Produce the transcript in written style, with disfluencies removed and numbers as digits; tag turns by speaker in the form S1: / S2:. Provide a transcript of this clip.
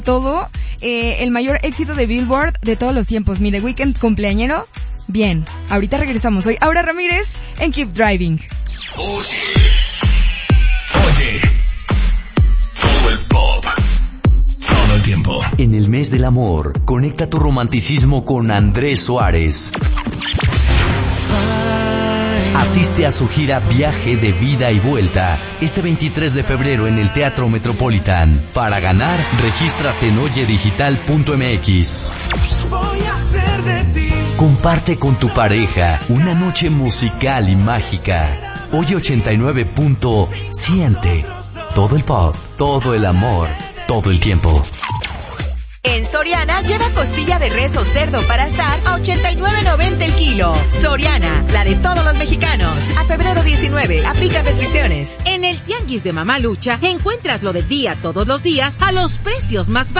S1: todo, el mayor éxito de Billboard de todos los tiempos. Mi The Weeknd cumpleañero. Bien, ahorita regresamos. Soy Aura Ramírez en Keep Driving.
S2: Oye, todo el pop, todo el tiempo.
S3: En el mes del amor, conecta tu romanticismo con Andrés Suárez. Asiste a su gira Viaje de Vida y Vuelta este 23 de febrero en el Teatro Metropolitan. Para ganar, regístrate en oyedigital.mx.
S4: Voy a hacer de ti.
S3: Comparte con tu pareja una noche musical y mágica. Oye 89. Siente todo el pop, todo el amor, todo el tiempo.
S5: En Soriana, lleva costilla de res o cerdo para asar a $89.90 el kilo. Soriana, la de todos los mexicanos. A febrero 19, aplica restricciones.
S6: En el Tianguis de Mamalucha encuentras lo del día todos los días a los precios más bajos.